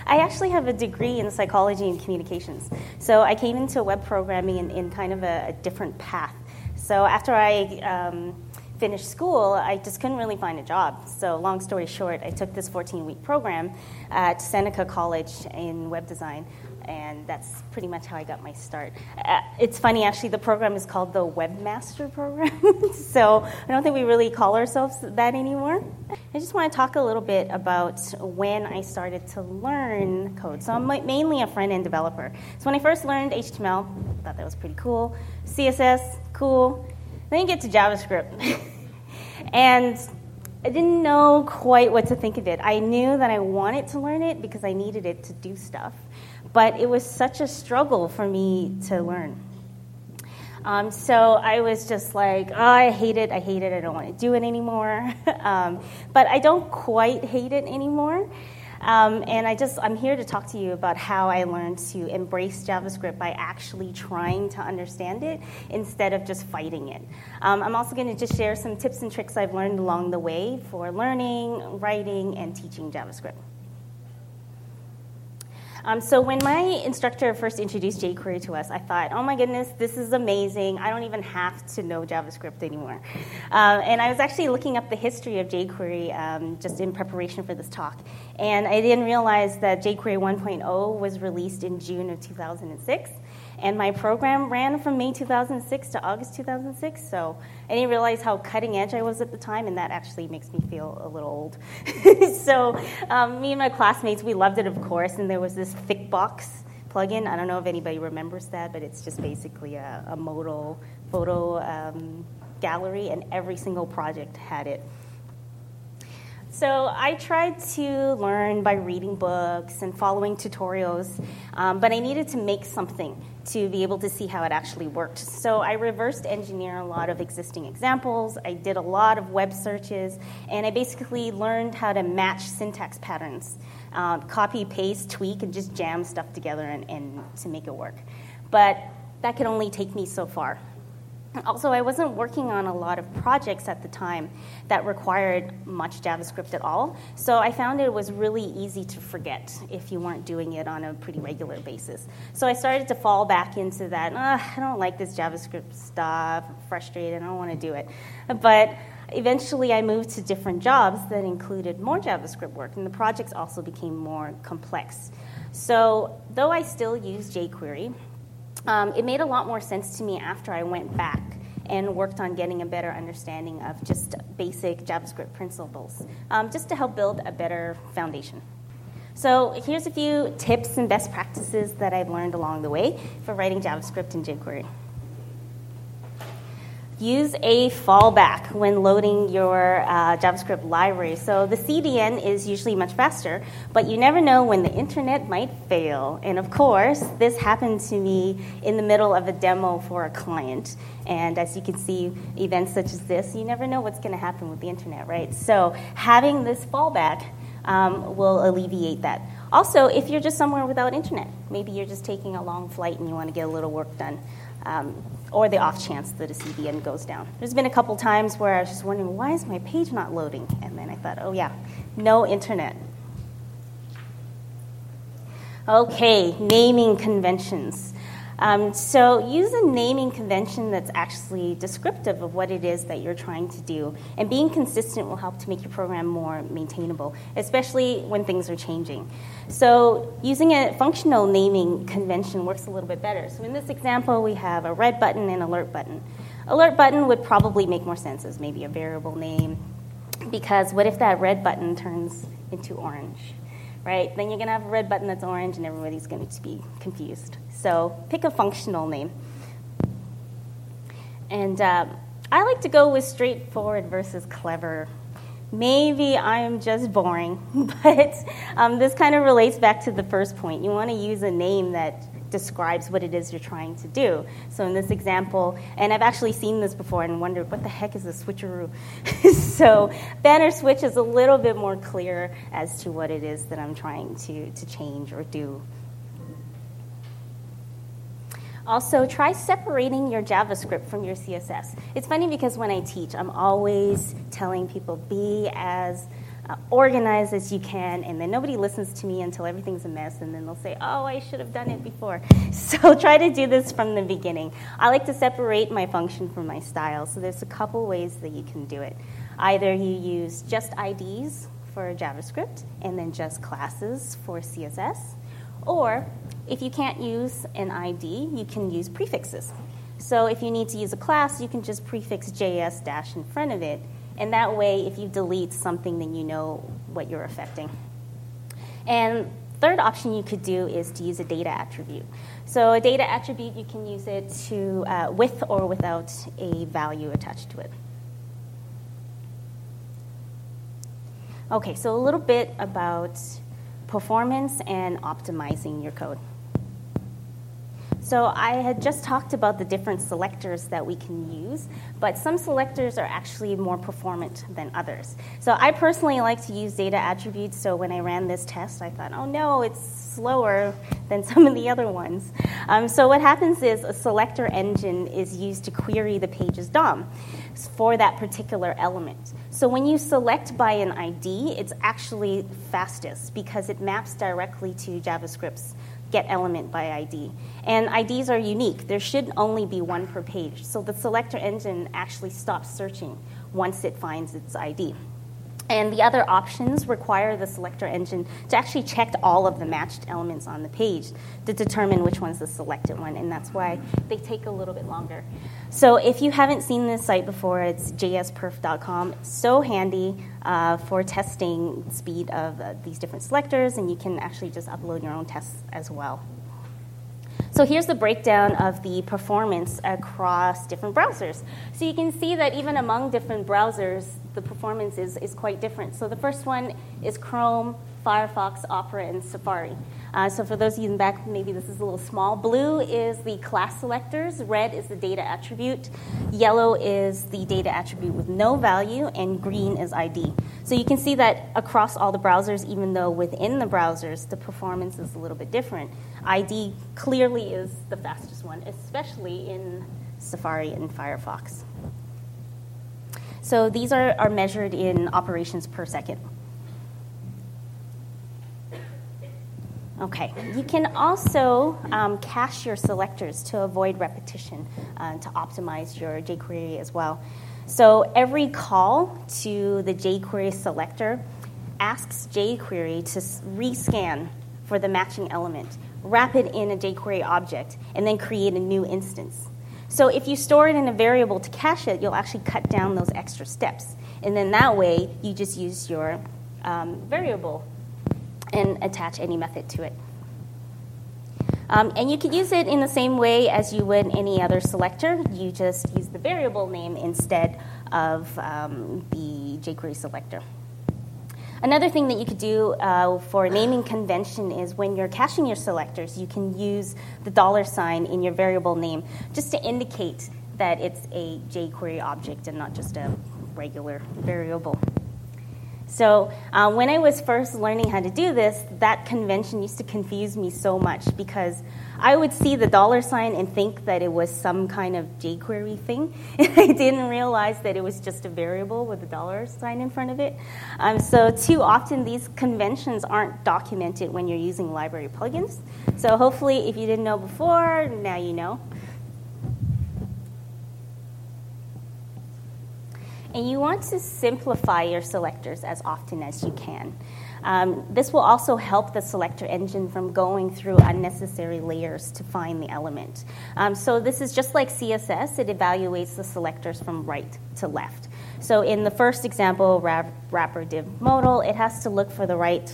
I actually have a degree in psychology and communications. So I came into web programming in kind of a different path. So after I finished school, I just couldn't really find a job. So long story short, I took this 14-week program at Seneca College in web design, and that's pretty much how I got my start. It's funny, actually, the program is called the Webmaster Program, so I don't think we really call ourselves that anymore. I just want to talk a little bit about when I started to learn code. So I'm mainly a front-end developer. So when I first learned HTML, I thought that was pretty cool. CSS, cool. Then you get to JavaScript. And I didn't know quite what to think of it. I knew that I wanted to learn it because I needed it to do stuff. But it was such a struggle for me to learn. So I was just like, oh, I hate it, I don't want to do it anymore. But I don't quite hate it anymore. And I'm here to talk to you about how I learned to embrace JavaScript by actually trying to understand it instead of just fighting it. I'm also going to just share some tips and tricks I've learned along the way for learning, writing, and teaching JavaScript. So when my instructor first introduced jQuery to us, I thought, oh my goodness, this is amazing. I don't even have to know JavaScript anymore. And I was actually looking up the history of jQuery just in preparation for this talk. And I didn't realize that jQuery 1.0 was released in June of 2006. And my program ran from May 2006 to August 2006, so I didn't realize how cutting edge I was at the time, and that actually makes me feel a little old. So me and my classmates, we loved it, of course, and there was this Thickbox plugin. I don't know if anybody remembers that, but it's just basically a modal photo gallery, and every single project had it. So I tried to learn by reading books and following tutorials, but I needed to make something to be able to see how it actually worked. So I reversed engineer a lot of existing examples. I did a lot of web searches, and I basically learned how to match syntax patterns, copy, paste, tweak, and just jam stuff together and to make it work. But that could only take me so far. Also, I wasn't working on a lot of projects at the time that required much JavaScript at all, so I found it was really easy to forget if you weren't doing it on a pretty regular basis. So I started to fall back into that, I don't like this JavaScript stuff, I'm frustrated, I don't want to do it. But eventually I moved to different jobs that included more JavaScript work, and the projects also became more complex. So though I still use jQuery, it made a lot more sense to me after I went back and worked on getting a better understanding of just basic JavaScript principles, just to help build a better foundation. So here's a few tips and best practices that I've learned along the way for writing JavaScript in jQuery. Use a fallback when loading your JavaScript library. So the CDN is usually much faster, but you never know when the internet might fail. And of course, this happened to me in the middle of a demo for a client. And as you can see, events such as this, you never know what's going to happen with the internet, right? So having this fallback will alleviate that. Also, if you're just somewhere without internet, maybe you're just taking a long flight and you want to get a little work done, or the off chance that a CDN goes down. There's been a couple times where I was just wondering, why is my page not loading? And then I thought, oh yeah, no internet. Okay, naming conventions. So use a naming convention that's actually descriptive of what it is that you're trying to do. And being consistent will help to make your program more maintainable, especially when things are changing. So using a functional naming convention works a little bit better. So in this example, we have a red button and alert button. Alert button would probably make more sense as maybe a variable name, because what if that red button turns into orange? Right? Then you're going to have a red button that's orange, and everybody's going to be confused. So pick a functional name. And I like to go with straightforward versus clever. Maybe I'm just boring, but this kind of relates back to the first point. You want to use a name that describes what it is you're trying to do. So in this example, and I've actually seen this before and wondered, what the heck is a switcheroo? So banner switch is a little bit more clear as to what it is that I'm trying to change or do. Also, try separating your JavaScript from your CSS. It's funny because when I teach, I'm always telling people be as organized as you can, and then nobody listens to me until everything's a mess, and then they'll say, oh, I should have done it before. So try to do this from the beginning. I like to separate my function from my style, so there's a couple ways that you can do it. Either you use just IDs for JavaScript, and then just classes for CSS, or if you can't use an ID, you can use prefixes. So if you need to use a class, you can just prefix JS dash in front of it, and that way, if you delete something, then you know what you're affecting. And third option you could do is to use a data attribute. So a data attribute, you can use it to with or without a value attached to it. Okay, so a little bit about performance and optimizing your code. So I had just talked about the different selectors that we can use, but some selectors are actually more performant than others. So I personally like to use data attributes, so when I ran this test, I thought, oh no, it's slower than some of the other ones. So what happens is a selector engine is used to query the page's DOM for that particular element. So when you select by an ID, it's actually fastest because it maps directly to JavaScript's get element by ID. And IDs are unique. There should only be one per page. So the selector engine actually stops searching once it finds its ID. And the other options require the selector engine to actually check all of the matched elements on the page to determine which one's the selected one, and that's why they take a little bit longer. So if you haven't seen this site before, it's jsperf.com. It's so handy for testing speed of these different selectors, and you can actually just upload your own tests as well. So here's the breakdown of the performance across different browsers. So you can see that even among different browsers, the performance is quite different. So the first one is Chrome, Firefox, Opera, and Safari. So for those of you in the back, maybe this is a little small. Blue is the class selectors. Red is the data attribute. Yellow is the data attribute with no value. And green is ID. So you can see that across all the browsers, even though within the browsers, the performance is a little bit different. ID clearly is the fastest one, especially in Safari and Firefox. So these are measured in operations per second. Okay, you can also cache your selectors to avoid repetition, to optimize your jQuery as well. So every call to the jQuery selector asks jQuery to rescan for the matching element, wrap it in a jQuery object, and then create a new instance. So if you store it in a variable to cache it, you'll actually cut down those extra steps. And then that way, you just use your variable and attach any method to it. And you could use it in the same way as you would any other selector. You just use the variable name instead of the jQuery selector. Another thing that you could do for naming convention is when you're caching your selectors, you can use the $ in your variable name just to indicate that it's a jQuery object and not just a regular variable. So when I was first learning how to do this, that convention used to confuse me so much because I would see the $ and think that it was some kind of jQuery thing. And I didn't realize that it was just a variable with a $ in front of it. So too often these conventions aren't documented when you're using library plugins. So hopefully if you didn't know before, now you know. And you want to simplify your selectors as often as you can. This will also help the selector engine from going through unnecessary layers to find the element. So this is just like CSS. It evaluates the selectors from right to left. So in the first example, wrapper div modal, it has to look for the right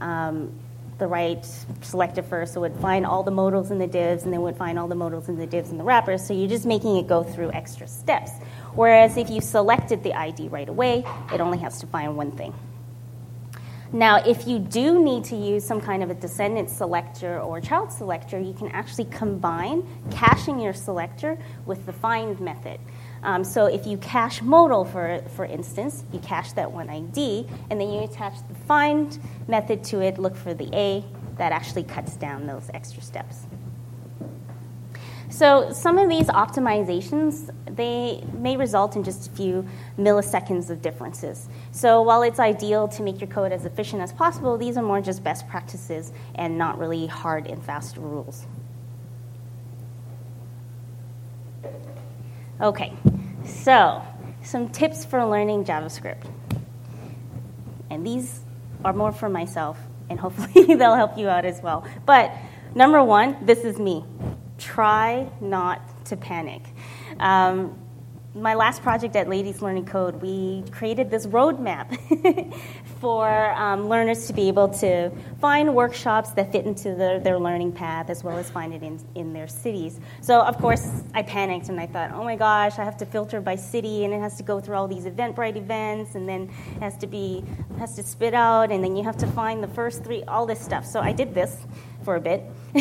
selector first. So it would find all the modals in the divs, and then would find all the modals in the divs and the wrappers. So you're just making it go through extra steps. Whereas if you selected the ID right away, it only has to find one thing. Now, if you do need to use some kind of a descendant selector or child selector, you can actually combine caching your selector with the find method. So if you cache modal, for instance, you cache that one ID, and then you attach the find method to it, look for the A, that actually cuts down those extra steps. So some of these optimizations, they may result in just a few milliseconds of differences. So while it's ideal to make your code as efficient as possible, these are more just best practices and not really hard and fast rules. Okay, so some tips for learning JavaScript. And these are more for myself, and hopefully they'll help you out as well. But number one, this is me. Try not to panic. My last project at Ladies Learning Code, we created this roadmap for learners to be able to find workshops that fit into their learning path, as well as find it in their cities. So, of course, I panicked and I thought, oh my gosh, I have to filter by city, and it has to go through all these Eventbrite events, and then it has to spit out, and then you have to find the first three, all this stuff. So I did this for a bit.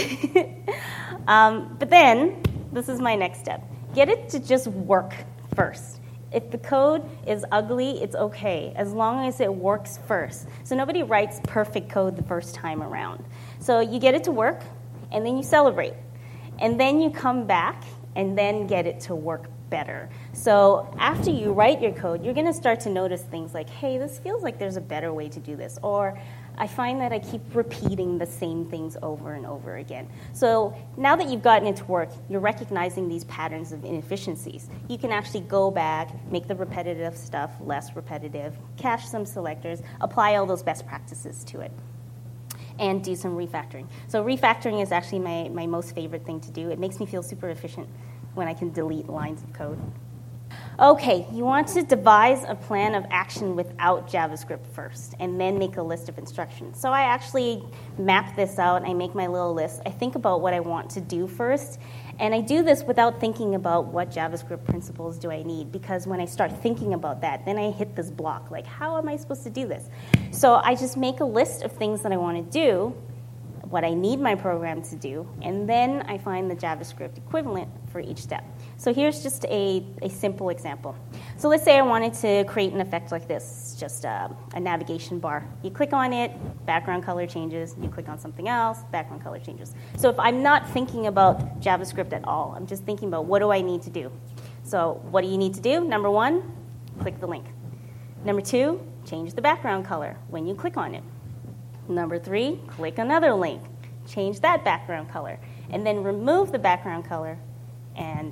But then, this is my next step. Get it to just work first. If the code is ugly, it's okay, as long as it works first. So nobody writes perfect code the first time around. So you get it to work, and then you celebrate. And then you come back, and then get it to work better. So after you write your code, you're going to start to notice things like, hey, this feels like there's a better way to do this, or I find that I keep repeating the same things over and over again. So now that you've gotten it to work, you're recognizing these patterns of inefficiencies. You can actually go back, make the repetitive stuff less repetitive, cache some selectors, apply all those best practices to it, and do some refactoring. So refactoring is actually my most favorite thing to do. It makes me feel super efficient when I can delete lines of code. Okay, you want to devise a plan of action without JavaScript first, and then make a list of instructions. So I actually map this out, and I make my little list. I think about what I want to do first, and I do this without thinking about what JavaScript principles do I need, because when I start thinking about that, then I hit this block, like, how am I supposed to do this? So I just make a list of things that I want to do, what I need my program to do, and then I find the JavaScript equivalent for each step. So here's just a simple example. So let's say I wanted to create an effect like this, just a navigation bar. You click on it, background color changes. You click on something else, background color changes. So if I'm not thinking about JavaScript at all, I'm just thinking about what do I need to do. So what do you need to do? Number one, click the link. Number two, change the background color when you click on it. Number three, click another link. Change that background color. And then remove the background color and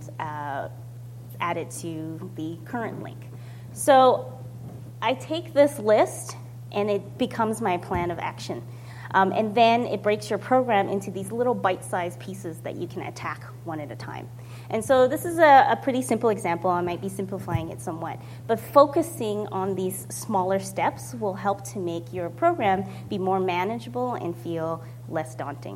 add it to the current link. So I take this list, and it becomes my plan of action. And then it breaks your program into these little bite-sized pieces that you can attack one at a time. And so this is a pretty simple example. I might be simplifying it somewhat. But focusing on these smaller steps will help to make your program be more manageable and feel less daunting.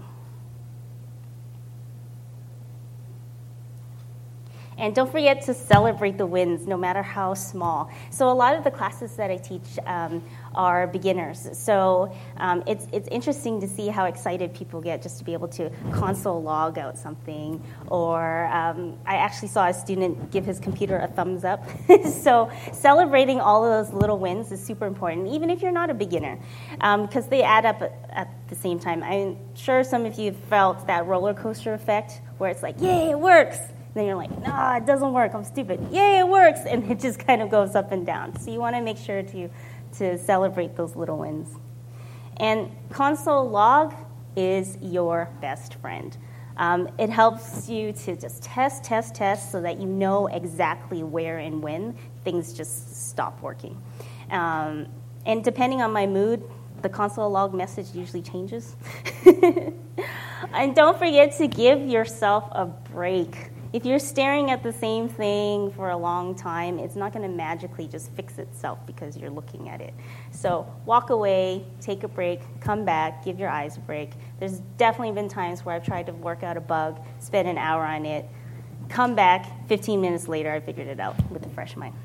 And don't forget to celebrate the wins, no matter how small. So a lot of the classes that I teach are beginners. So it's interesting to see how excited people get just to be able to console log out something. Or I actually saw a student give his computer a thumbs up. So celebrating all of those little wins is super important, even if you're not a beginner, because they add up at the same time. I'm sure some of you have felt that roller coaster effect where it's like, yay, it works. Then you're like, no, it doesn't work, I'm stupid. Yay, it works! And it just kind of goes up and down. So you want to make sure to celebrate those little wins. And console log is your best friend. It helps you to just test so that you know exactly where and when things just stop working. And depending on my mood, the console log message usually changes. And don't forget to give yourself a break. If you're staring at the same thing for a long time, it's not going to magically just fix itself because you're looking at it. So walk away, take a break, come back, give your eyes a break. There's definitely been times where I've tried to work out a bug, spend an hour on it, come back, 15 minutes later, I figured it out with a fresh mind.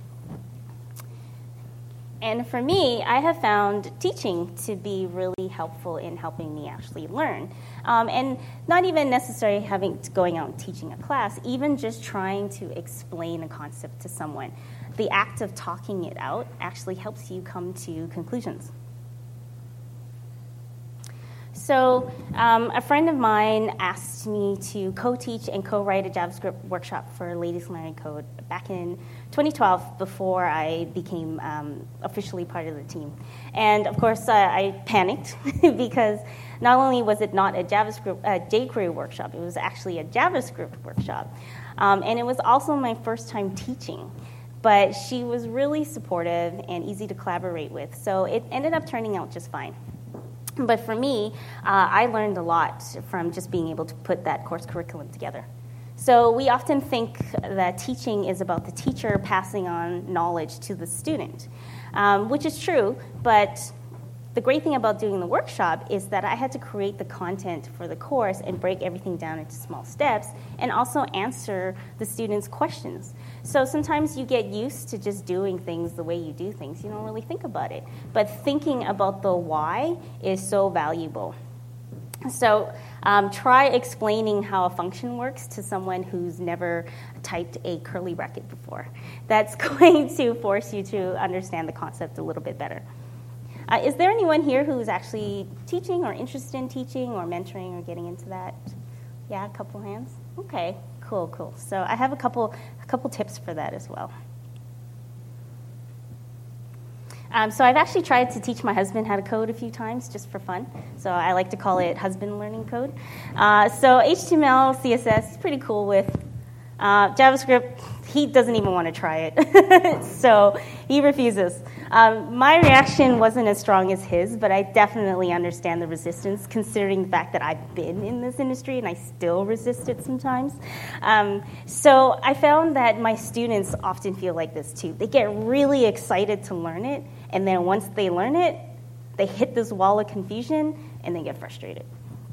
And for me, I have found teaching to be really helpful in helping me actually learn. And not even necessarily going out and teaching a class, even just trying to explain a concept to someone. The act of talking it out actually helps you come to conclusions. So a friend of mine asked me to co-teach and co-write a JavaScript workshop for Ladies Learning Code back in 2012 before I became officially part of the team. And of course, I panicked because not only was it not a jQuery workshop, it was actually a JavaScript workshop. And it was also my first time teaching. But she was really supportive and easy to collaborate with, so it ended up turning out just fine. But for me, I learned a lot from just being able to put that course curriculum together. So we often think that teaching is about the teacher passing on knowledge to the student, which is true, but the great thing about doing the workshop is that I had to create the content for the course and break everything down into small steps and also answer the students' questions. So sometimes you get used to just doing things the way you do things. You don't really think about it. But thinking about the why is so valuable. So try explaining how a function works to someone who's never typed a curly bracket before. That's going to force you to understand the concept a little bit better. Is there anyone here who's actually teaching or interested in teaching or mentoring or getting into that? Yeah, a couple hands? Okay, cool. So I have a couple tips for that as well. So I've actually tried to teach my husband how to code a few times just for fun. So I like to call it husband learning code. So HTML, CSS is pretty cool with. JavaScript, he doesn't even want to try it. So he refuses. My reaction wasn't as strong as his, but I definitely understand the resistance considering the fact that I've been in this industry and I still resist it sometimes. So I found that my students often feel like this too. They get really excited to learn it, and then once they learn it, they hit this wall of confusion and they get frustrated.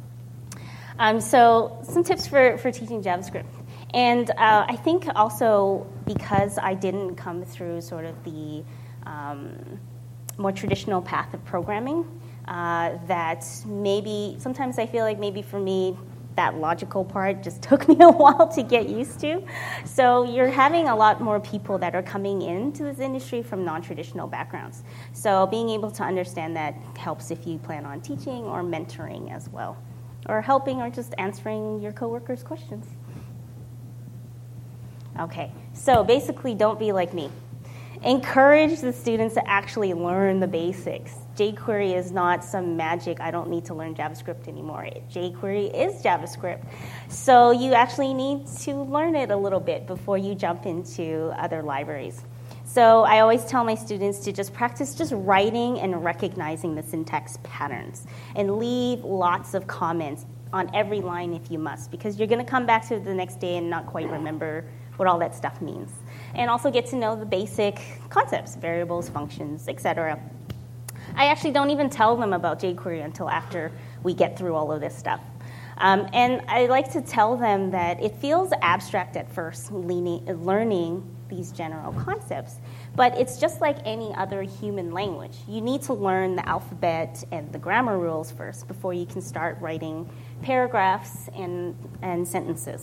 So some tips for teaching JavaScript. And I think also because I didn't come through sort of the more traditional path of programming, that maybe sometimes I feel like maybe for me that logical part just took me a while to get used to. So you're having a lot more people that are coming into this industry from non-traditional backgrounds. So being able to understand that helps if you plan on teaching or mentoring as well, or helping or just answering your coworkers' questions. Okay, so basically don't be like me. Encourage the students to actually learn the basics. jQuery is not some magic, I don't need to learn JavaScript anymore. jQuery is JavaScript. So you actually need to learn it a little bit before you jump into other libraries. So I always tell my students to just practice just writing and recognizing the syntax patterns and leave lots of comments on every line if you must, because you're going to come back to it the next day and not quite remember what all that stuff means. And also get to know the basic concepts, variables, functions, etc. I actually don't even tell them about jQuery until after we get through all of this stuff. And I like to tell them that it feels abstract at first, learning these general concepts, but it's just like any other human language. You need to learn the alphabet and the grammar rules first before you can start writing paragraphs and sentences.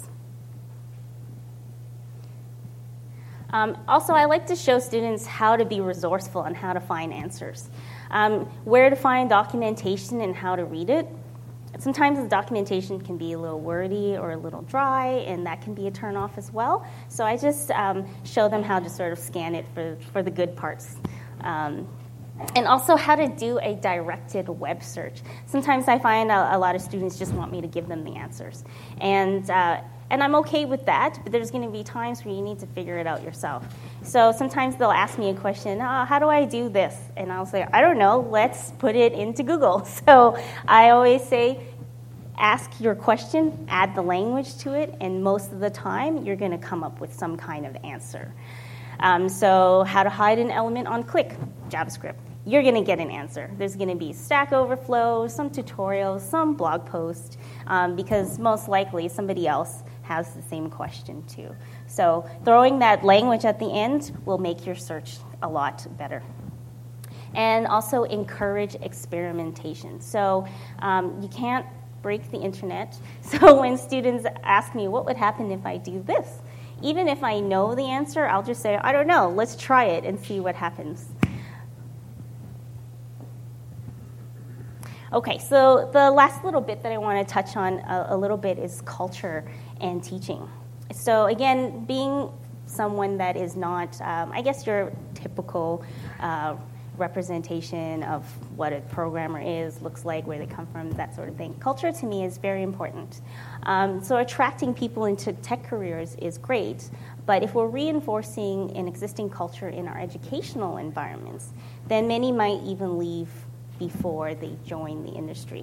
Also, I like to show students how to be resourceful and how to find answers, where to find documentation and how to read it. Sometimes the documentation can be a little wordy or a little dry, and that can be a turnoff as well. So I just show them how to sort of scan it for the good parts. And also how to do a directed web search. Sometimes I find a lot of students just want me to give them the answers. And I'm okay with that, but there's going to be times where you need to figure it out yourself. So sometimes they'll ask me a question, how do I do this? And I'll say, I don't know, let's put it into Google. So I always say, ask your question, add the language to it, and most of the time you're going to come up with some kind of answer. So how to hide an element on click, JavaScript. You're going to get an answer. There's going to be Stack Overflow, some tutorials, some blog post, because most likely somebody else has the same question too. So throwing that language at the end will make your search a lot better. And also encourage experimentation. So you can't break the internet. So when students ask me, what would happen if I do this? Even if I know the answer, I'll just say, I don't know, let's try it and see what happens. Okay, so the last little bit that I want to touch on a little bit is culture and teaching. So again, being someone that is not, I guess, your typical representation of what a programmer is, looks like, where they come from, that sort of thing. Culture to me is very important. So attracting people into tech careers is great, but if we're reinforcing an existing culture in our educational environments, then many might even leave before they join the industry.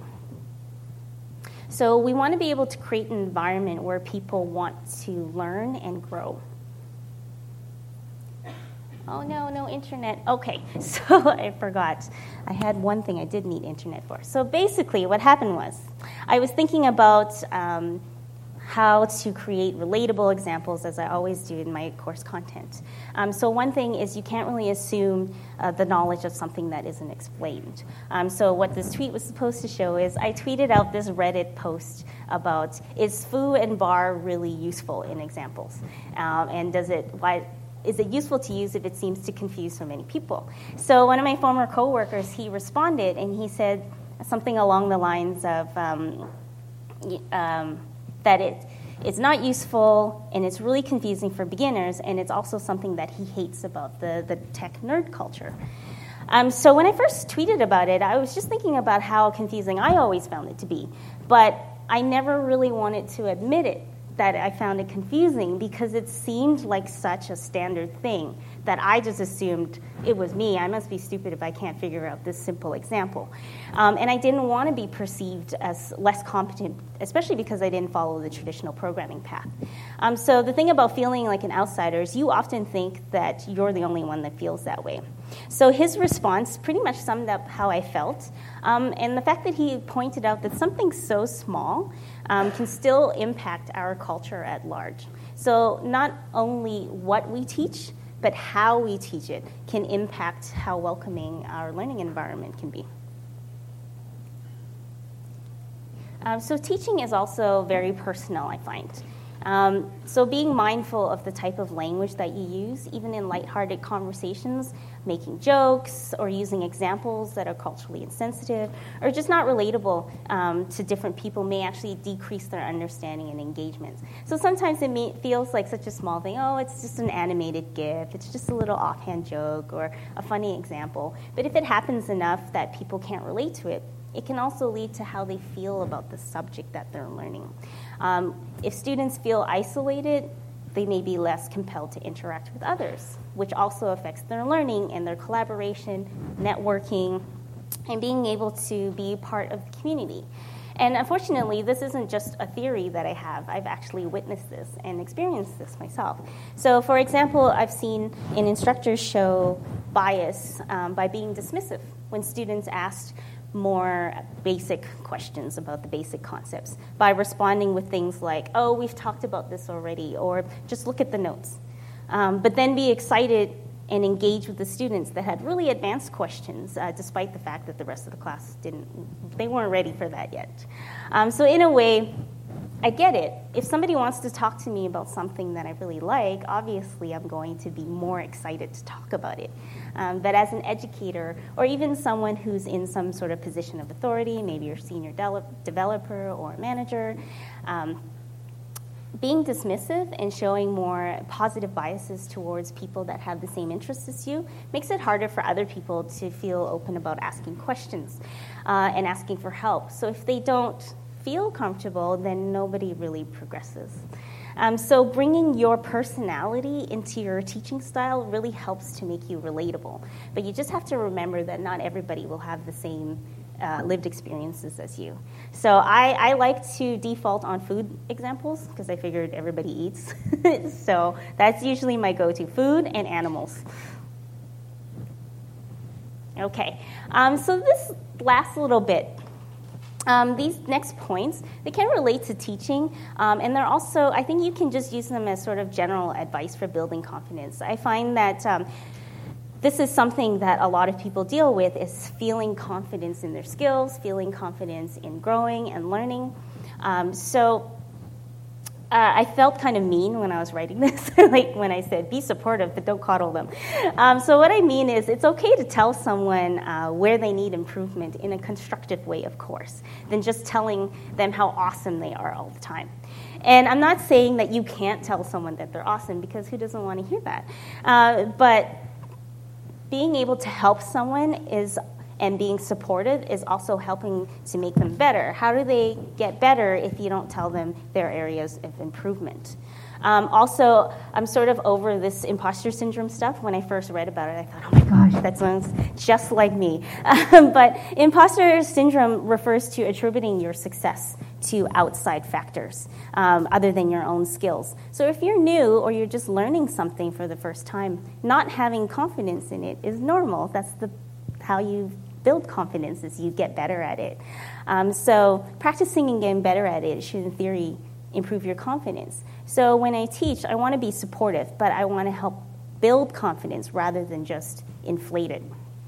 So we want to be able to create an environment where people want to learn and grow. Oh, no internet. Okay, so I forgot. I had one thing I did need internet for. So basically what happened was I was thinking about how to create relatable examples, as I always do in my course content. So one thing is you can't really assume the knowledge of something that isn't explained. So what this tweet was supposed to show is I tweeted out this Reddit post about, is foo and bar really useful in examples? And is it useful to use if it seems to confuse so many people? So one of my former coworkers, he responded and he said something along the lines of that it's not useful and it's really confusing for beginners, and it's also something that he hates about the tech nerd culture. So when I first tweeted about it, I was just thinking about how confusing I always found it to be, but I never really wanted to admit it, that I found it confusing, because it seemed like such a standard thing that I just assumed it was me. I must be stupid if I can't figure out this simple example. And I didn't want to be perceived as less competent, especially because I didn't follow the traditional programming path. So the thing about feeling like an outsider is you often think that you're the only one that feels that way. So his response pretty much summed up how I felt. And the fact that he pointed out that something so small can still impact our culture at large. So not only what we teach, but how we teach it can impact how welcoming our learning environment can be. So teaching is also very personal, I find. So being mindful of the type of language that you use, even in lighthearted conversations, making jokes or using examples that are culturally insensitive or just not relatable to different people may actually decrease their understanding and engagement. So sometimes it feels like such a small thing. Oh, it's just an animated GIF. It's just a little offhand joke or a funny example. But if it happens enough that people can't relate to it, it can also lead to how they feel about the subject that they're learning. If students feel isolated, they may be less compelled to interact with others, which also affects their learning and their collaboration, networking, and being able to be part of the community. And unfortunately, this isn't just a theory that I have. I've actually witnessed this and experienced this myself. So, for example, I've seen an instructor show bias by being dismissive when students asked more basic questions about the basic concepts by responding with things like, oh, we've talked about this already, or just look at the notes. But then be excited and engage with the students that had really advanced questions, despite the fact that the rest of the class they weren't ready for that yet. So in a way, I get it. If somebody wants to talk to me about something that I really like, obviously I'm going to be more excited to talk about it. But as an educator, or even someone who's in some sort of position of authority, maybe you're a senior developer or a manager, being dismissive and showing more positive biases towards people that have the same interests as you makes it harder for other people to feel open about asking questions and asking for help. So if they don't feel comfortable, then nobody really progresses. So bringing your personality into your teaching style really helps to make you relatable. But you just have to remember that not everybody will have the same lived experiences as you. So I like to default on food examples because I figured everybody eats. So that's usually my go-to, food and animals. Okay, so this last little bit, these next points, they can relate to teaching, and they're also, I think you can just use them as sort of general advice for building confidence. I find that this is something that a lot of people deal with, is feeling confidence in their skills, feeling confidence in growing and learning. So I felt kind of mean when I was writing this, like when I said, be supportive, but don't coddle them. So what I mean is it's okay to tell someone where they need improvement in a constructive way, of course, than just telling them how awesome they are all the time. And I'm not saying that you can't tell someone that they're awesome, because who doesn't want to hear that? But being able to help someone and being supportive is also helping to make them better. How do they get better if you don't tell them their areas of improvement? Also, I'm sort of over this imposter syndrome stuff. When I first read about it, I thought, oh my gosh, that sounds just like me. But imposter syndrome refers to attributing your success to outside factors other than your own skills. So if you're new or you're just learning something for the first time, not having confidence in it is normal. That's how you build confidence, is you get better at it. So practicing and getting better at it should, in theory, improve your confidence. So when I teach, I want to be supportive, but I want to help build confidence rather than just inflate it.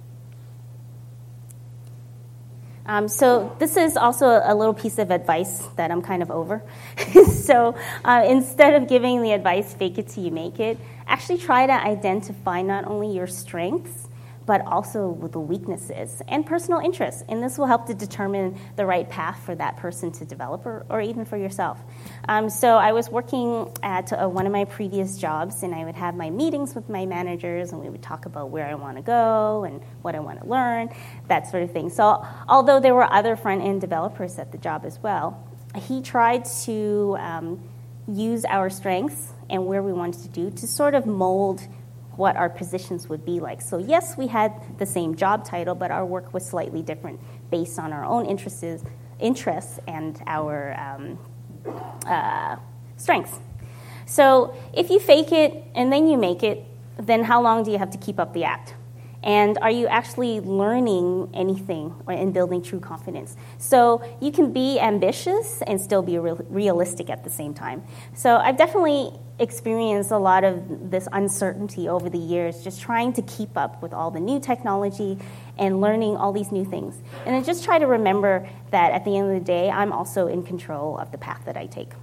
So this is also a little piece of advice that I'm kind of over. So instead of giving the advice, fake it till you make it, actually try to identify not only your strengths, but also with the weaknesses and personal interests. And this will help to determine the right path for that person to develop, or even for yourself. So I was working at one of my previous jobs, and I would have my meetings with my managers, and we would talk about where I want to go and what I want to learn, that sort of thing. So although there were other front-end developers at the job as well, he tried to use our strengths and where we wanted to do to sort of mold what our positions would be like. So yes, we had the same job title, but our work was slightly different based on our own interests and our strengths. So if you fake it and then you make it, then how long do you have to keep up the act? And are you actually learning anything and building true confidence? So you can be ambitious and still be realistic at the same time. So I've definitely experienced a lot of this uncertainty over the years, just trying to keep up with all the new technology and learning all these new things. And I just try to remember that at the end of the day, I'm also in control of the path that I take.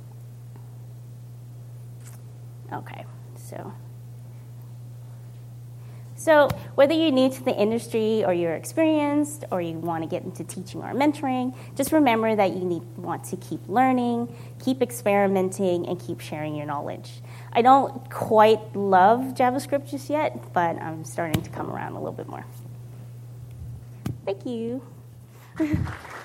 Okay, So whether you're new to the industry or you're experienced or you want to get into teaching or mentoring, just remember that you want to keep learning, keep experimenting, and keep sharing your knowledge. I don't quite love JavaScript just yet, but I'm starting to come around a little bit more. Thank you.